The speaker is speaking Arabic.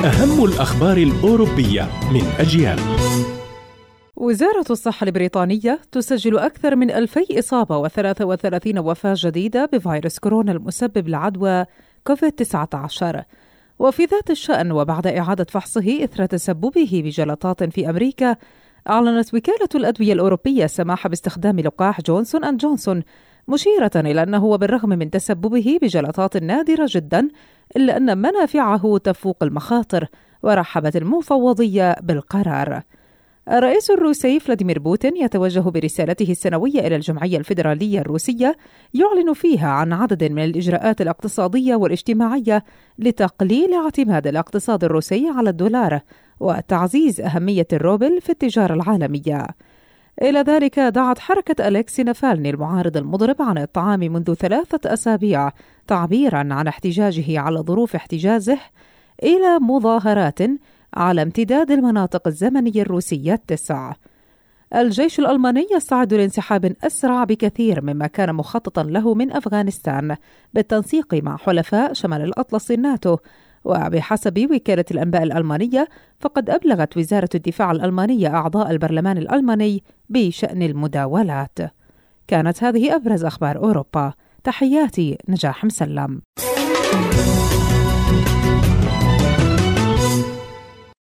أهم الأخبار الأوروبية من أجيال. وزارة الصحة البريطانية تسجل أكثر من 2000 إصابة و33 وفاة جديدة بفيروس كورونا المسبب لعدوى كوفيد-19. وفي ذات الشأن وبعد إعادة فحصه إثر تسببه بجلطات في أمريكا، أعلنت وكالة الأدوية الأوروبية السماح باستخدام لقاح جونسون أند جونسون، مشيرة إلى أنه بالرغم من تسببه بجلطات نادرة جدا إلا أن منافعه تفوق المخاطر، ورحبت المفوضية بالقرار. الرئيس الروسي فلاديمير بوتين يتوجه برسالته السنوية إلى الجمعية الفيدرالية الروسية يعلن فيها عن عدد من الإجراءات الاقتصادية والاجتماعية لتقليل اعتماد الاقتصاد الروسي على الدولار وتعزيز أهمية الروبل في التجارة العالمية. إلى ذلك دعت حركة أليكسي نافالني المعارض المضرب عن الطعام منذ 3 أسابيع تعبيراً عن احتجاجه على ظروف احتجازه إلى مظاهرات على امتداد المناطق الزمنية الروسية 9. الجيش الألماني يستعد لانسحاب أسرع بكثير مما كان مخططا له من أفغانستان بالتنسيق مع حلفاء شمال الأطلسي الناتو. وبحسب وكالة الأنباء الألمانية فقد أبلغت وزارة الدفاع الألمانية أعضاء البرلمان الألماني بشأن المداولات. كانت هذه أبرز أخبار أوروبا. تحياتي نجاح مسلم.